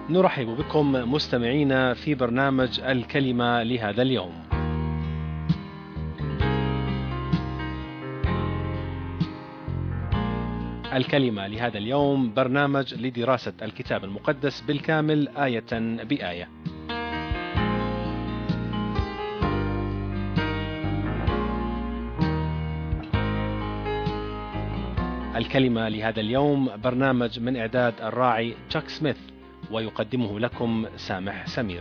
نرحب بكم مستمعينا في برنامج الكلمة لهذا اليوم. الكلمة لهذا اليوم برنامج لدراسة الكتاب المقدس بالكامل آية بآية. الكلمة لهذا اليوم برنامج من إعداد الراعي تشاك سميث، ويقدمه لكم سامح سمير.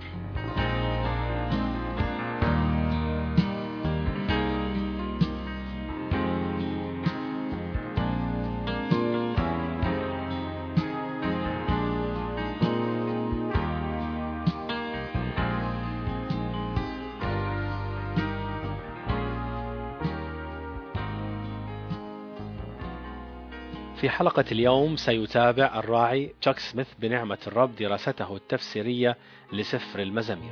في حلقة اليوم سيتابع الراعي تشاك سميث بنعمة الرب دراسته التفسيرية لسفر المزامير.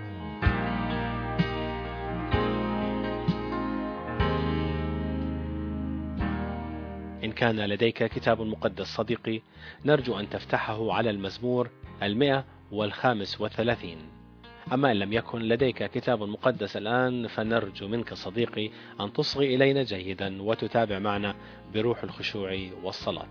إن كان لديك كتاب مقدس صديقي، نرجو أن تفتحه على المزمور 135. أما إن لم يكن لديك كتاب مقدس الآن، فنرجو منك صديقي أن تصغي إلينا جيدا وتتابع معنا بروح الخشوع والصلاة.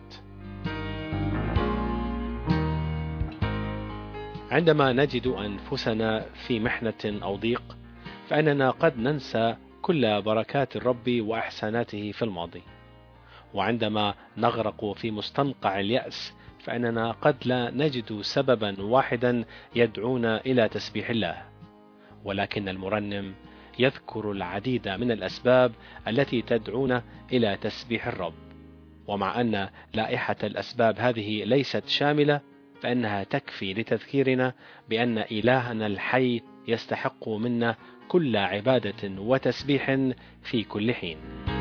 عندما نجد أنفسنا في محنة أو ضيق، فإننا قد ننسى كل بركات الرب وإحساناته في الماضي. وعندما نغرق في مستنقع اليأس، فإننا قد لا نجد سببا واحدا يدعونا إلى تسبيح الله. ولكن المرنم يذكر العديد من الأسباب التي تدعونا إلى تسبيح الرب. ومع أن لائحة الأسباب هذه ليست شاملة، فإنها تكفي لتذكيرنا بأن إلهنا الحي يستحق منا كل عبادة وتسبيح في كل حين.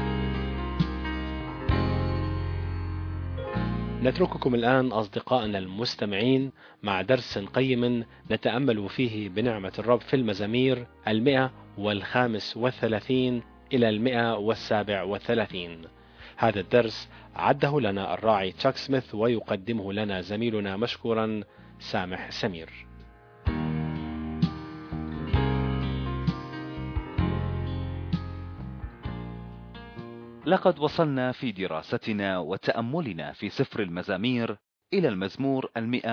نترككم الآن أصدقائنا المستمعين مع درس قيم نتأمل فيه بنعمة الرب في المزامير 135 إلى 137. هذا الدرس عده لنا الراعي تشاك سميث، ويقدمه لنا زميلنا مشكورا سامح سمير. لقد وصلنا في دراستنا وتأملنا في سفر المزامير إلى المزمور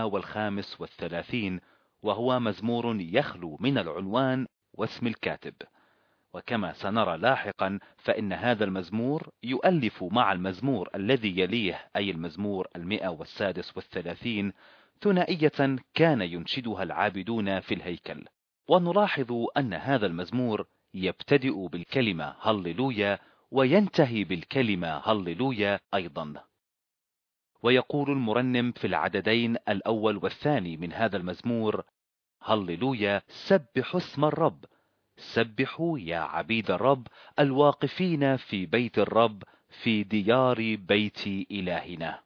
135، وهو مزمور يخلو من العنوان واسم الكاتب. وكما سنرى لاحقا، فإن هذا المزمور يؤلف مع المزمور الذي يليه، أي المزمور 136، ثنائية كان ينشدها العابدون في الهيكل. ونلاحظ أن هذا المزمور يبتدئ بالكلمة هللويا وينتهي بالكلمة هللويا أيضا. ويقول المرنم في العددين الأول والثاني من هذا المزمور: هللويا، سبحوا اسم الرب، سبحوا يا عبيد الرب الواقفين في بيت الرب، في ديار بيت إلهنا.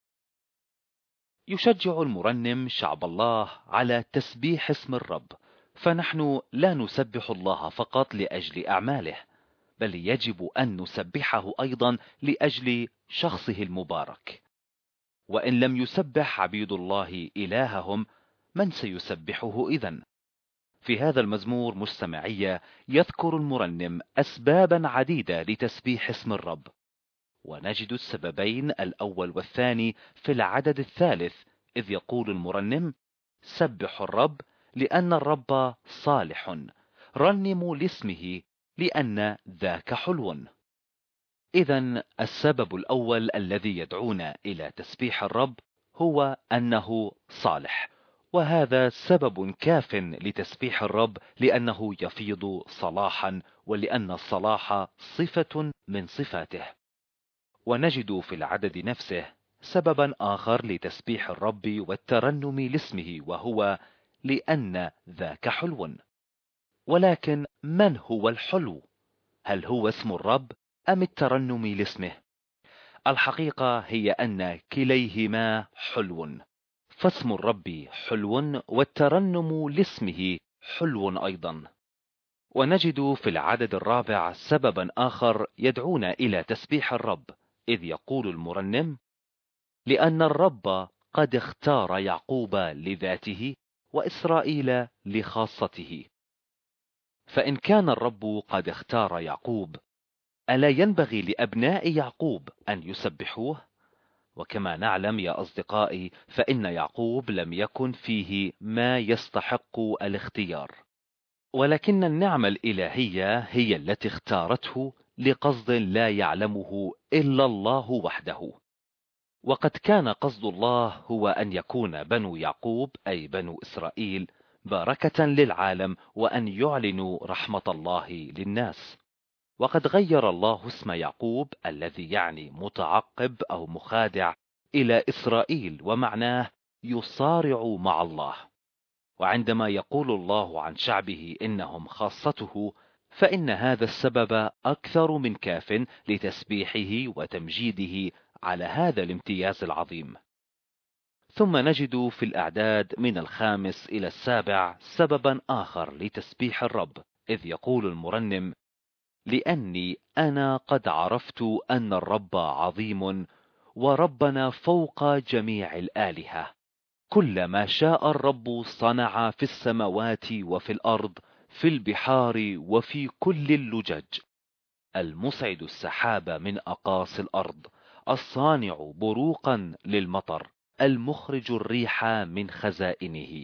يشجع المرنم شعب الله على تسبيح اسم الرب، فنحن لا نسبح الله فقط لأجل أعماله، بل يجب أن نسبحه أيضا لأجل شخصه المبارك. وإن لم يسبح عبيد الله إلههم، من سيسبحه إذن؟ في هذا المزمور مستمعية يذكر المرنم أسبابا عديدة لتسبيح اسم الرب، ونجد السببين الأول والثاني في العدد الثالث، إذ يقول المرنم: سبحوا الرب لأن الرب صالح، رنموا لاسمه لأن ذاك حلو. إذن السبب الأول الذي يدعونا إلى تسبيح الرب هو أنه صالح، وهذا سبب كاف لتسبيح الرب، لأنه يفيض صلاحا، ولأن الصلاح صفة من صفاته. ونجد في العدد نفسه سببا آخر لتسبيح الرب والترنم لاسمه، وهو لأن ذاك حلو. ولكن من هو الحلو؟ هل هو اسم الرب أم الترنم لاسمه؟ الحقيقة هي أن كليهما حلو، فاسم الرب حلو والترنم لاسمه حلو أيضا. ونجد في العدد الرابع سببا آخر يدعونا إلى تسبيح الرب، إذ يقول المرنم: لأن الرب قد اختار يعقوب لذاته وإسرائيل لخاصته. فإن كان الرب قد اختار يعقوب، ألا ينبغي لأبناء يعقوب أن يسبحوه؟ وكما نعلم يا أصدقائي، فإن يعقوب لم يكن فيه ما يستحق الاختيار، ولكن النعمة الإلهية هي التي اختارته لقصد لا يعلمه إلا الله وحده. وقد كان قصد الله هو أن يكون بنو يعقوب أي بنو إسرائيل بركة للعالم، وأن يعلنوا رحمة الله للناس. وقد غير الله اسم يعقوب الذي يعني متعقب أو مخادع إلى إسرائيل، ومعناه يصارع مع الله. وعندما يقول الله عن شعبه إنهم خاصته، فإن هذا السبب أكثر من كاف لتسبيحه وتمجيده على هذا الامتياز العظيم. ثم نجد في الأعداد من 5 إلى 7 سببا آخر لتسبيح الرب، إذ يقول المرنم: لأني أنا قد عرفت أن الرب عظيم، وربنا فوق جميع الآلهة. كل ما شاء الرب صنع في السماوات وفي الأرض، في البحار وفي كل اللجج. المصعد السحاب من أقاصي الأرض، الصانع بروقا للمطر، المخرج الريح من خزائنه.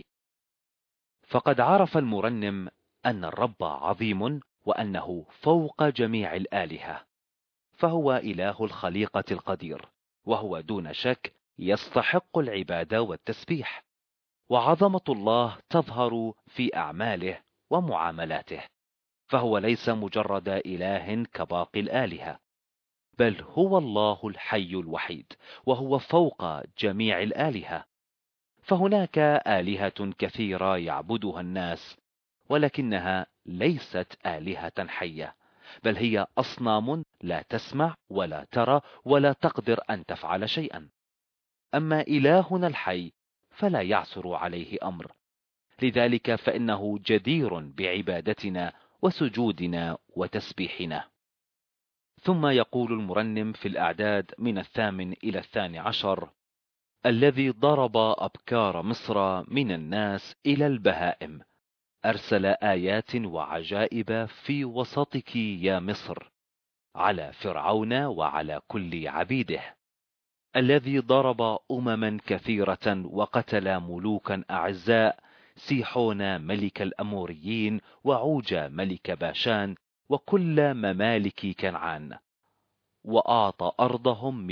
فقد عرف المرنم أن الرب عظيم، وأنه فوق جميع الآلهة، فهو إله الخليقة القدير، وهو دون شك يستحق العبادة والتسبيح. وعظمة الله تظهر في أعماله ومعاملاته، فهو ليس مجرد إله كباقي الآلهة، بل هو الله الحي الوحيد، وهو فوق جميع الآلهة. فهناك آلهة كثيرة يعبدها الناس، ولكنها ليست آلهة حية، بل هي أصنام لا تسمع ولا ترى ولا تقدر أن تفعل شيئا. أما إلهنا الحي فلا يعثر عليه أمر، لذلك فإنه جدير بعبادتنا وسجودنا وتسبيحنا. ثم يقول المرنم في الأعداد من 8 إلى 12: الذي ضرب أبكار مصر من الناس إلى البهائم، أرسل آيات وعجائب في وسطك يا مصر، على فرعون وعلى كل عبيده. الذي ضرب أمما كثيرة وقتل ملوكا أعزاء، سيحون ملك الأموريين، وعوج ملك باشان، وكل ممالك كنعان، وأعطى أرضهم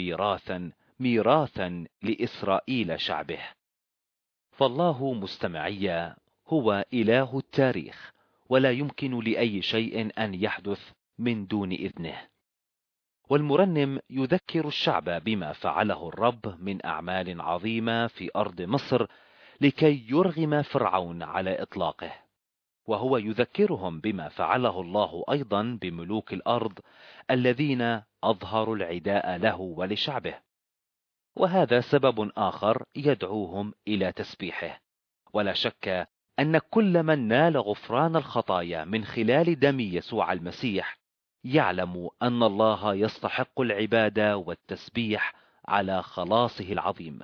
ميراثا لإسرائيل شعبه. فالله مستمعي هو إله التاريخ، ولا يمكن لأي شيء أن يحدث من دون إذنه. والمرنم يذكر الشعب بما فعله الرب من أعمال عظيمة في أرض مصر لكي يرغم فرعون على إطلاقه، وهو يذكرهم بما فعله الله أيضا بملوك الأرض الذين أظهروا العداء له ولشعبه. وهذا سبب آخر يدعوهم إلى تسبيحه. ولا شك أن كل من نال غفران الخطايا من خلال دم يسوع المسيح يعلم أن الله يستحق العبادة والتسبيح على خلاصه العظيم.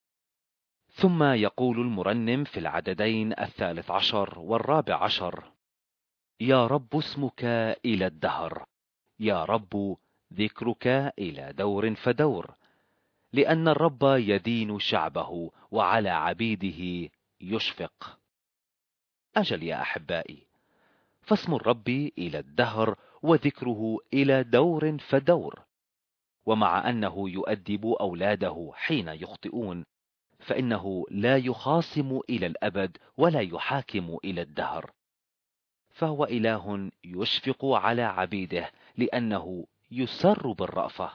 ثم يقول المرنم في العددين 13 و14: يا رب اسمك إلى الدهر، يا رب ذكرك إلى دور فدور، لأن الرب يدين شعبه وعلى عبيده يشفق. أجل يا أحبائي، فاسم الرب إلى الدهر وذكره إلى دور فدور. ومع أنه يؤدب أولاده حين يخطئون، فإنه لا يخاصم إلى الأبد ولا يحاكم إلى الدهر، فهو إله يشفق على عبيده لأنه يسر بالرأفة.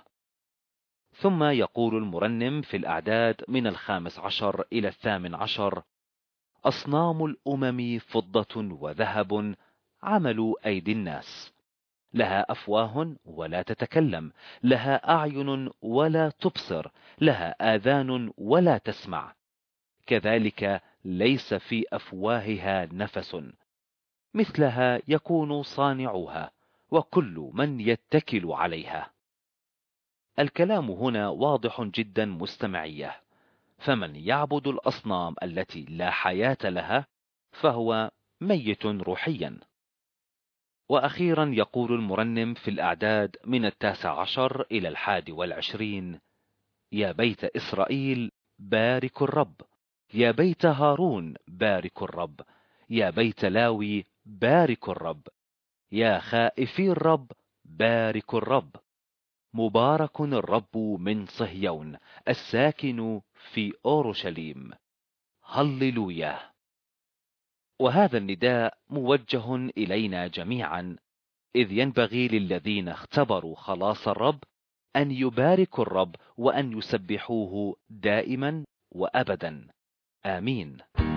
ثم يقول المرنم في الأعداد من 15 إلى 18: أصنام الأمم فضة وذهب، عمل أيدي الناس، لها أفواه ولا تتكلم، لها أعين ولا تبصر، لها آذان ولا تسمع، كذلك ليس في أفواهها نفس، مثلها يكون صانعها وكل من يتكل عليها. الكلام هنا واضح جدا مستمعيه، فمن يعبد الأصنام التي لا حياة لها فهو ميت روحيا. وأخيرا يقول المرنم في الأعداد من 19 إلى 21: يا بيت إسرائيل باركوا الرب، يا بيت هارون باركوا الرب، يا بيت لاوي باركوا الرب، يا خائفي الرب باركوا الرب. مبارك الرب من صهيون الساكن في أورشليم. هللويا. وهذا النداء موجه إلينا جميعا، إذ ينبغي للذين اختبروا خلاص الرب أن يباركوا الرب وأن يسبحوه دائما وأبدا. آمين.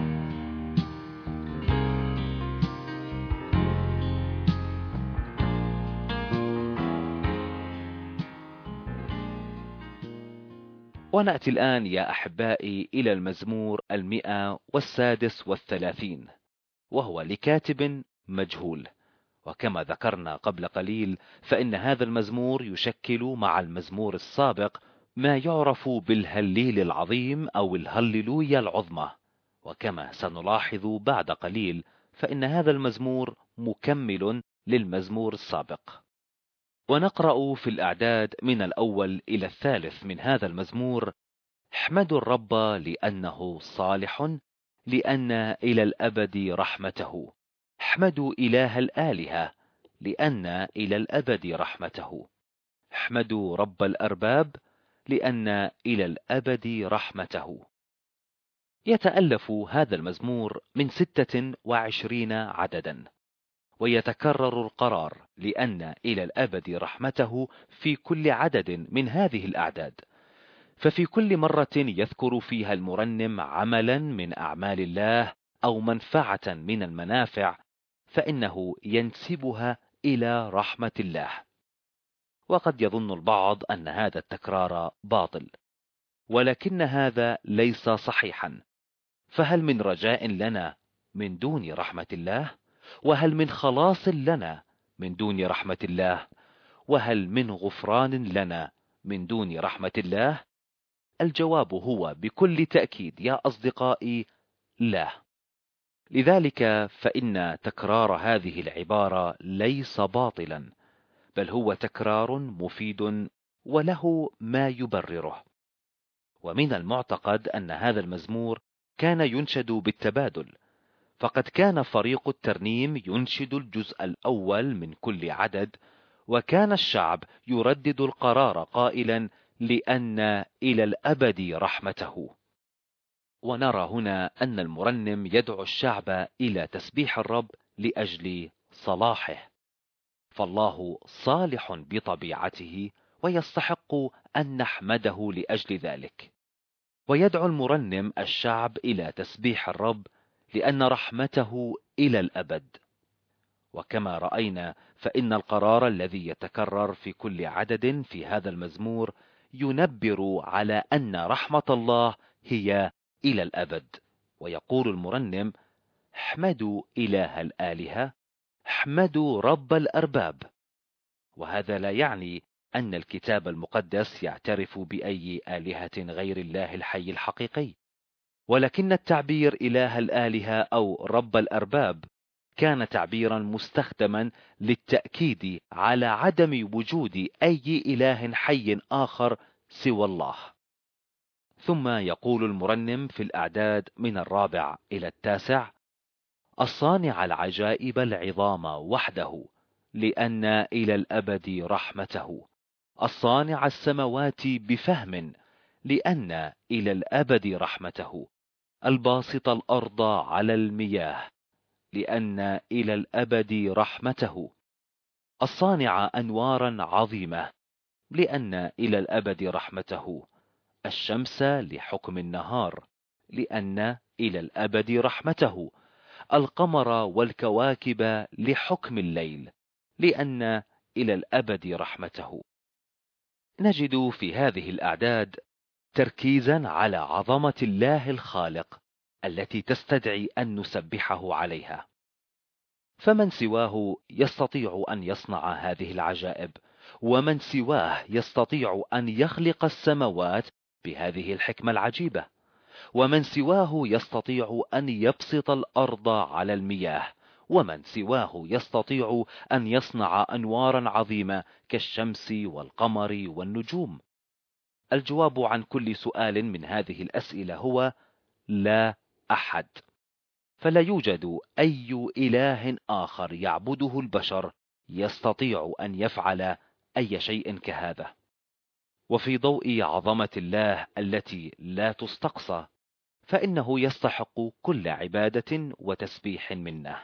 ونأتي الآن يا أحبائي إلى المزمور 136، وهو لكاتب مجهول. وكما ذكرنا قبل قليل فإن هذا المزمور يشكل مع المزمور السابق ما يعرف بالهليل العظيم أو الهللويا العظمى. وكما سنلاحظ بعد قليل فإن هذا المزمور مكمل للمزمور السابق. ونقرأ في الأعداد من الأول إلى 3 من هذا المزمور: احمدوا الرب لأنه صالح، لأن إلى الأبد رحمته. احمدوا إله الآلهة، لأن إلى الأبد رحمته. احمدوا رب الأرباب، لأن إلى الأبد رحمته. يتألف هذا المزمور من 26 عددا، ويتكرر القرار لأن إلى الأبد رحمته في كل عدد من هذه الأعداد. ففي كل مرة يذكر فيها المرنم عملا من أعمال الله أو منفعة من المنافع، فإنه ينسبها إلى رحمة الله. وقد يظن البعض أن هذا التكرار باطل، ولكن هذا ليس صحيحا. فهل من رجاء لنا من دون رحمة الله؟ وهل من خلاص لنا من دون رحمة الله؟ وهل من غفران لنا من دون رحمة الله؟ الجواب هو بكل تأكيد يا أصدقائي: لا. لذلك فإن تكرار هذه العبارة ليس باطلا، بل هو تكرار مفيد وله ما يبرره. ومن المعتقد أن هذا المزمور كان ينشد بالتبادل، فقد كان فريق الترنيم ينشد الجزء الأول من كل عدد، وكان الشعب يردد القرار قائلا: لأن إلى الأبد رحمته. ونرى هنا أن المرنم يدعو الشعب إلى تسبيح الرب لأجل صلاحه، فالله صالح بطبيعته ويستحق أن نحمده لأجل ذلك. ويدعو المرنم الشعب إلى تسبيح الرب لأن رحمته إلى الأبد. وكما رأينا فإن القرار الذي يتكرر في كل عدد في هذا المزمور ينبر على أن رحمة الله هي إلى الأبد. ويقول المرنم: احمدوا إله الآلهة، احمدوا رب الأرباب. وهذا لا يعني أن الكتاب المقدس يعترف بأي آلهة غير الله الحي الحقيقي، ولكن التعبير إله الآلهة أو رب الأرباب كان تعبيرا مستخدما للتأكيد على عدم وجود أي إله حي آخر سوى الله. ثم يقول المرنم في الأعداد من 4 إلى 9: الصانع العجائب العظام وحده، لأن إلى الأبد رحمته. الصانع السماوات بفهم، لأن إلى الأبد رحمته. الباسط الأرض على المياه، لأن إلى الأبد رحمته. الصانع أنوارا عظيمة، لأن إلى الأبد رحمته. الشمس لحكم النهار، لأن إلى الأبد رحمته. القمر والكواكب لحكم الليل، لأن إلى الأبد رحمته. نجد في هذه الأعداد تركيزا على عظمة الله الخالق التي تستدعي أن نسبحه عليها. فمن سواه يستطيع أن يصنع هذه العجائب؟ ومن سواه يستطيع أن يخلق السماوات بهذه الحكمة العجيبة؟ ومن سواه يستطيع أن يبسط الأرض على المياه، ومن سواه يستطيع أن يصنع أنوارا عظيمة كالشمس والقمر والنجوم؟ الجواب عن كل سؤال من هذه الأسئلة هو لا أحد. فلا يوجد أي إله آخر يعبده البشر يستطيع أن يفعل أي شيء كهذا. وفي ضوء عظمة الله التي لا تستقصى، فإنه يستحق كل عبادة وتسبيح منه.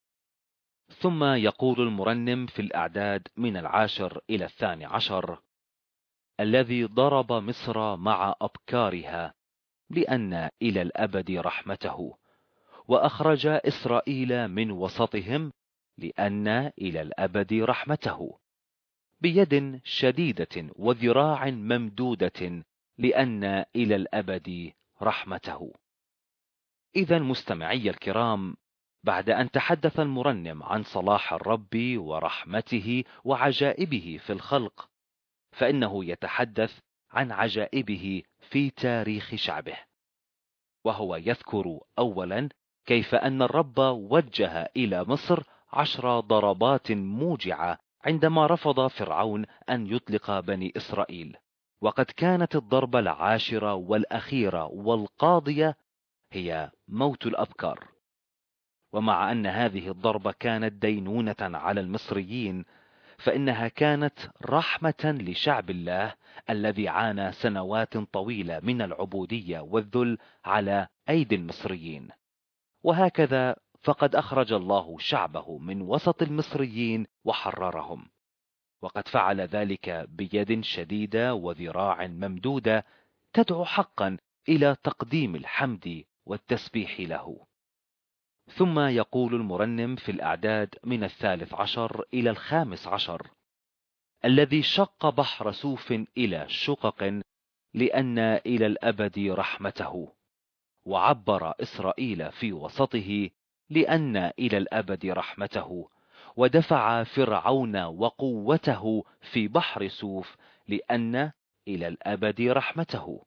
ثم يقول المرنم في الأعداد من 10 إلى 12: الذي ضرب مصر مع أبكارها، لأن إلى الأبد رحمته، وأخرج إسرائيل من وسطهم، لأن إلى الأبد رحمته، بيد شديدة وذراع ممدودة، لأن إلى الأبد رحمته. إذا مستمعي الكرام، بعد أن تحدث المرنم عن صلاح الرب ورحمته وعجائبه في الخلق، فإنه يتحدث عن عجائبه في تاريخ شعبه، وهو يذكر أولا كيف أن الرب وجه إلى مصر 10 ضربات موجعة عندما رفض فرعون أن يطلق بني إسرائيل، وقد كانت الضربة 10 والأخيرة والقاضية هي موت الأبكار. ومع أن هذه الضربة كانت دينونة على المصريين، فإنها كانت رحمة لشعب الله الذي عانى سنوات طويلة من العبودية والذل على أيدي المصريين. وهكذا فقد أخرج الله شعبه من وسط المصريين وحررهم، وقد فعل ذلك بيد شديدة وذراع ممدودة تدعو حقا إلى تقديم الحمد والتسبيح له. ثم يقول المرنم في الأعداد من 13 إلى 15: الذي شق بحر سوف إلى شقق، لأن إلى الأبد رحمته، وعبر إسرائيل في وسطه، لأن إلى الأبد رحمته، ودفع فرعون وقوته في بحر سوف، لأن إلى الأبد رحمته.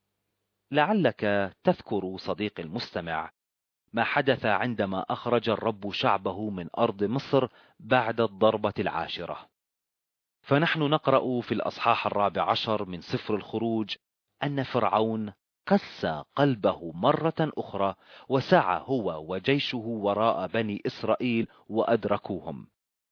لعلك تذكر صديق المستمع ما حدث عندما أخرج الرب شعبه من أرض مصر بعد الضربة 10. فنحن نقرأ في الأصحاح 14 من سفر الخروج أن فرعون قسى قلبه مرة أخرى، وسعى هو وجيشه وراء بني إسرائيل وأدركوهم.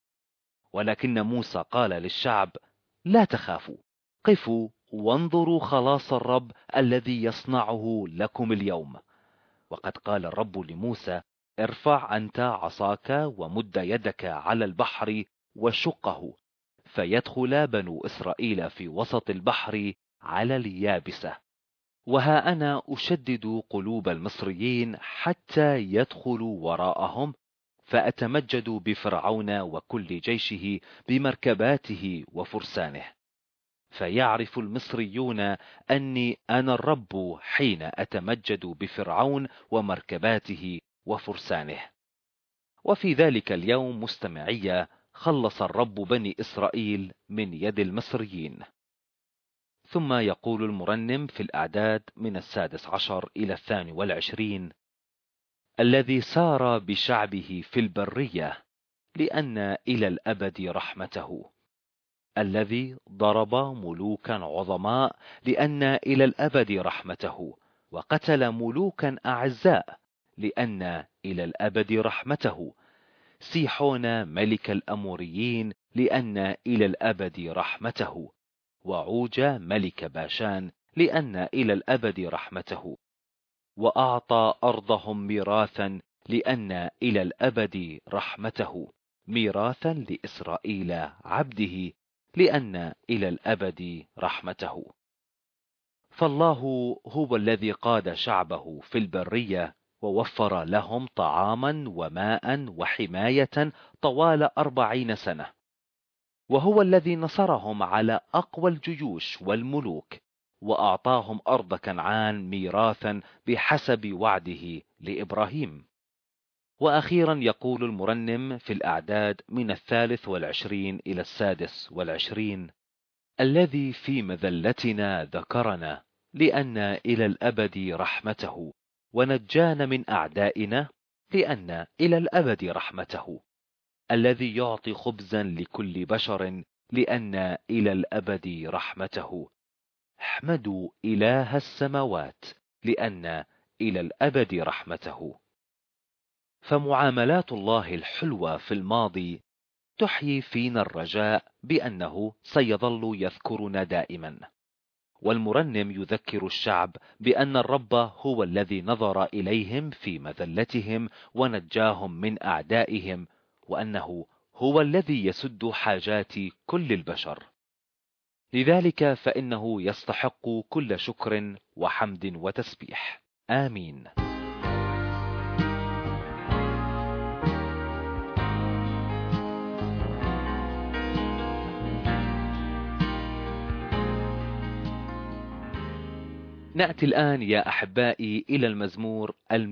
ولكن موسى قال للشعب: لا تخافوا، قفوا وانظروا خلاص الرب الذي يصنعه لكم اليوم. وقد قال الرب لموسى: ارفع أنت عصاك ومد يدك على البحر وشقه، فيدخل بنو إسرائيل في وسط البحر على اليابسة. وها أنا أشدد قلوب المصريين حتى يدخلوا وراءهم، فأتمجد بفرعون وكل جيشه بمركباته وفرسانه، فيعرف المصريون أني أنا الرب حين أتمجد بفرعون ومركباته وفرسانه. وفي ذلك اليوم مستمعي خلص الرب بني إسرائيل من يد المصريين. ثم يقول المرنم في الأعداد من 16 إلى 22: الذي سار بشعبه في البرية، لأن إلى الأبد رحمته، الذي ضرب ملوكا عظماء، لأن إلى الأبد رحمته، وقتل ملوكا أعزاء، لأن إلى الأبد رحمته، سيحون ملك الأموريين، لأن إلى الأبد رحمته، وعوج ملك باشان، لأن إلى الأبد رحمته، وأعطى أرضهم ميراثا، لأن إلى الأبد رحمته، ميراثا لإسرائيل عبده، لأن إلى الأبد رحمته. فالله هو الذي قاد شعبه في البرية، ووفر لهم طعاما وماء وحماية طوال 40 سنة، وهو الذي نصرهم على أقوى الجيوش والملوك، وأعطاهم أرض كنعان ميراثا بحسب وعده لإبراهيم. وأخيرا يقول المرنم في الأعداد من 23 إلى 26: الذي في مذلتنا ذكرنا، لأن إلى الأبد رحمته، ونجانا من أعدائنا لأن إلى الأبد رحمته، الذي يعطي خبزا لكل بشر لأن إلى الأبد رحمته. احمدوا إله السماوات لأن إلى الأبد رحمته. فمعاملات الله الحلوة في الماضي تحيي فينا الرجاء بأنه سيظل يذكرنا دائما. والمرنم يذكر الشعب بأن الرب هو الذي نظر إليهم في مذلتهم ونجاهم من أعدائهم، وأنه هو الذي يسد حاجات كل البشر. لذلك فإنه يستحق كل شكر وحمد وتسبيح. آمين. نأتي الآن يا أحبائي إلى المزمور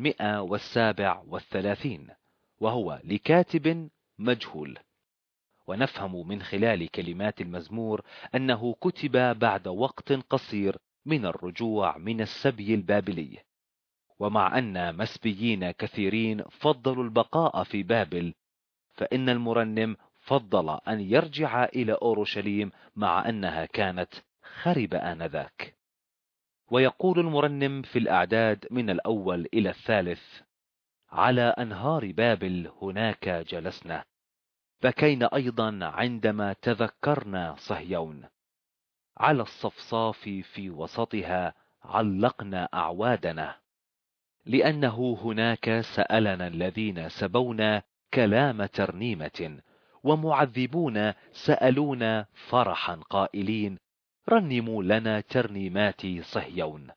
137، وهو لكاتب مجهول. ونفهم من خلال كلمات المزمور أنه كتب بعد وقت قصير من الرجوع من السبي البابلي. ومع أن مسبيين كثيرين فضلوا البقاء في بابل، فإن المرنم فضل أن يرجع إلى أورشليم مع أنها كانت خربة آنذاك. ويقول المرنم في الأعداد من الأول إلى الثالث: على أنهار بابل هناك جلسنا، بكينا أيضا عندما تذكرنا صهيون، على الصفصاف في وسطها علقنا أعوادنا، لأنه هناك سألنا الذين سبونا كلام ترنيمة، ومعذبون سألونا فرحا قائلين: رنموا لنا ترنيمات صهيون.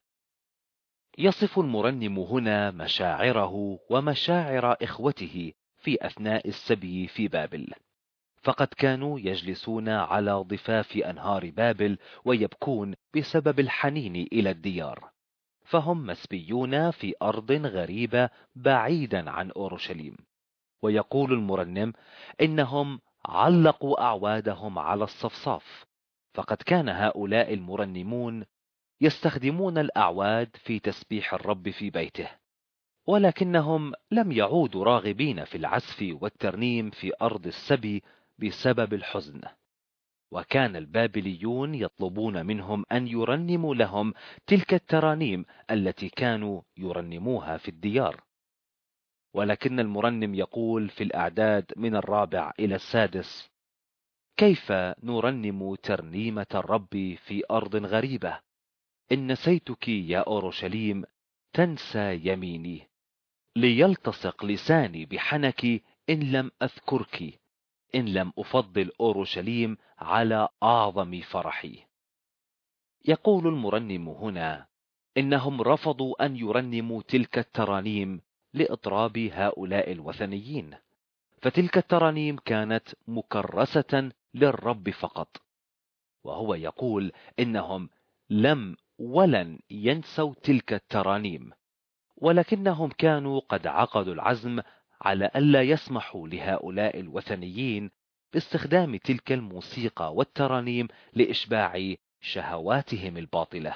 يصف المرنم هنا مشاعره ومشاعر إخوته في أثناء السبي في بابل، فقد كانوا يجلسون على ضفاف أنهار بابل ويبكون بسبب الحنين إلى الديار، فهم مسبيون في أرض غريبة بعيدا عن أورشليم. ويقول المرنم إنهم علقوا أعوادهم على الصفصاف، فقد كان هؤلاء المرنمون يستخدمون الأعواد في تسبيح الرب في بيته، ولكنهم لم يعودوا راغبين في العزف والترنيم في أرض السبي بسبب الحزن. وكان البابليون يطلبون منهم أن يرنموا لهم تلك الترانيم التي كانوا يرنموها في الديار. ولكن المرنم يقول في الأعداد من 4 إلى 6: كيف نرنم ترنيمة الرب في أرض غريبة؟ إن نسيتك يا أورشليم تنسى يميني، ليلتصق لساني بحنك إن لم أذكرك، إن لم أفضل أورشليم على أعظم فرحي. يقول المرنم هنا إنهم رفضوا أن يرنموا تلك الترانيم لإطراب هؤلاء الوثنيين، فتلك الترانيم كانت مكرسة للرب فقط. وهو يقول إنهم لم ولن ينسوا تلك الترانيم، ولكنهم كانوا قد عقدوا العزم على ألا يسمحوا لهؤلاء الوثنيين باستخدام تلك الموسيقى والترانيم لإشباع شهواتهم الباطلة.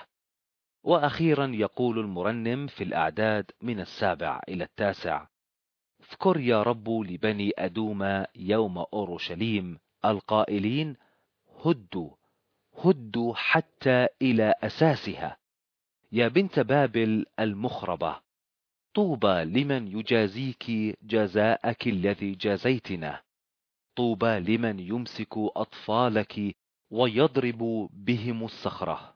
وأخيرا يقول المرنم في الأعداد من 7 إلى 9: اذكر يا رب لبني أدوم يوم أورشليم القائلين: هدوا هدوا حتى إلى أساسها، يا بنت بابل المخربة، طوبى لمن يجازيك جزاءك الذي جازيتنا، طوبى لمن يمسك أطفالك ويضرب بهم الصخرة.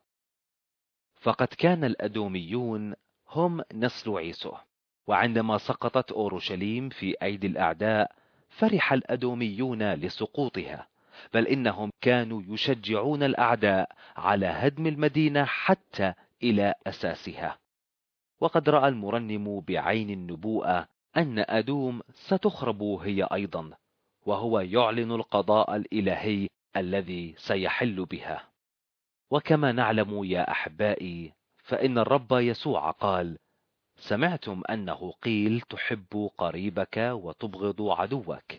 فقد كان الأدوميون هم نسل عيسو، وعندما سقطت أورشليم في أيدي الأعداء فرح الأدوميون لسقوطها، بل إنهم كانوا يشجعون الأعداء على هدم المدينة حتى إلى أساسها. وقد رأى المرنم بعين النبوءة أن أدوم ستخرب هي أيضا، وهو يعلن القضاء الإلهي الذي سيحل بها. وكما نعلم يا أحبائي فإن الرب يسوع قال: سمعتم أنه قيل تحب قريبك وتبغض عدوك،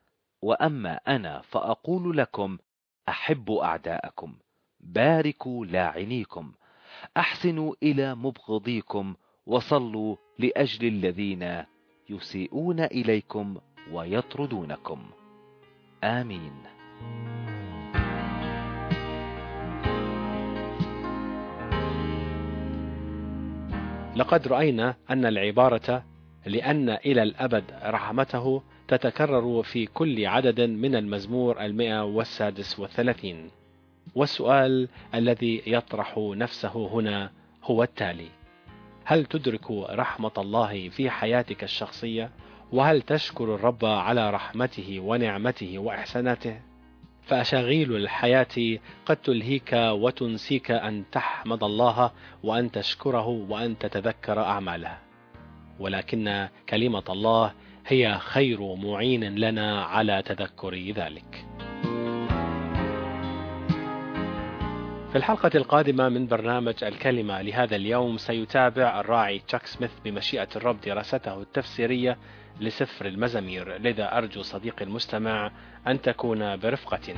وأما أنا فأقول لكم: أحبوا أعداءكم، باركوا لاعنيكم، أحسنوا إلى مبغضيكم وصلوا لأجل الذين يسيئون إليكم ويطردونكم. آمين. لقد رأينا أن العبارة لأن إلى الأبد رحمته تتكرر في كل عدد من المزمور 136. والسؤال الذي يطرح نفسه هنا هو التالي: هل تدرك رحمة الله في حياتك الشخصية؟ وهل تشكر الرب على رحمته ونعمته وإحساناته؟ فأشاغيل الحياة قد تلهيك وتنسيك أن تحمد الله وأن تشكره وأن تتذكر أعماله، ولكن كلمة الله هي خير معين لنا على تذكر ذلك. في الحلقة القادمة من برنامج الكلمة لهذا اليوم سيتابع الراعي تشاك سميث بمشيئة الرب دراسته التفسيرية لسفر المزامير، لذا أرجو صديقي المستمع أن تكون برفقتنا.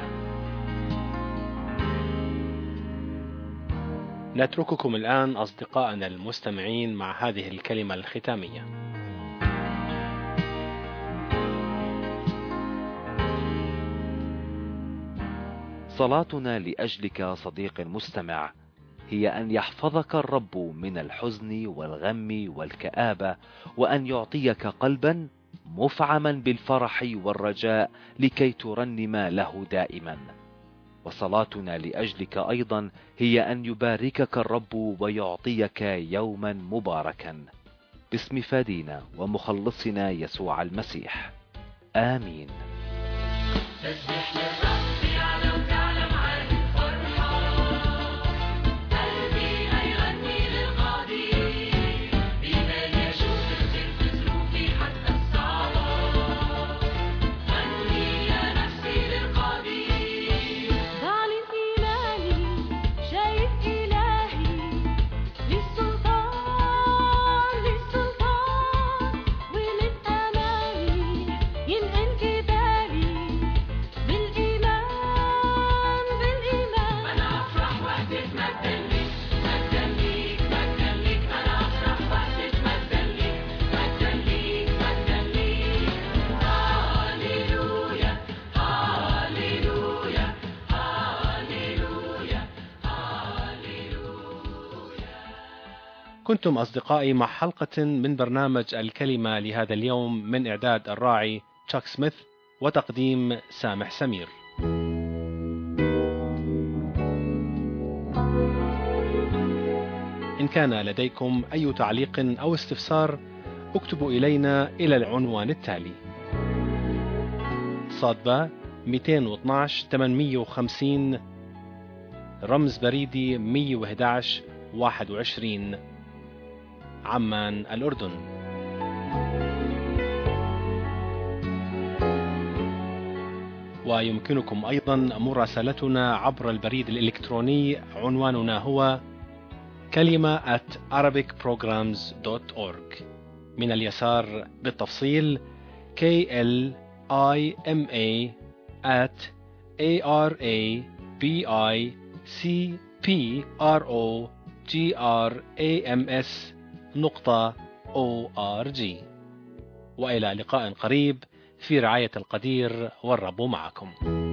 نترككم الآن أصدقائنا المستمعين مع هذه الكلمة الختامية. صلاتنا لأجلك صديق المستمع هي أن يحفظك الرب من الحزن والغم والكآبة، وأن يعطيك قلبا مفعما بالفرح والرجاء لكي ترنم له دائما. وصلاتنا لأجلك أيضا هي أن يباركك الرب ويعطيك يوما مباركا، باسم فادينا ومخلصنا يسوع المسيح. آمين. كنتم أصدقائي مع حلقة من برنامج الكلمة لهذا اليوم من إعداد الراعي تشاك سميث وتقديم سامح سمير. إن كان لديكم أي تعليق أو استفسار اكتبوا إلينا إلى العنوان التالي: صادبة 212 850 رمز بريدي 111 21 عمان الأردن. ويمكنكم أيضا مراسلتنا عبر البريد الإلكتروني، عنواننا هو kalima@arabicprograms.org. من اليسار بالتفصيل KLIMA@arabicprograms.org. وإلى لقاء قريب في رعاية القدير، والرب معكم.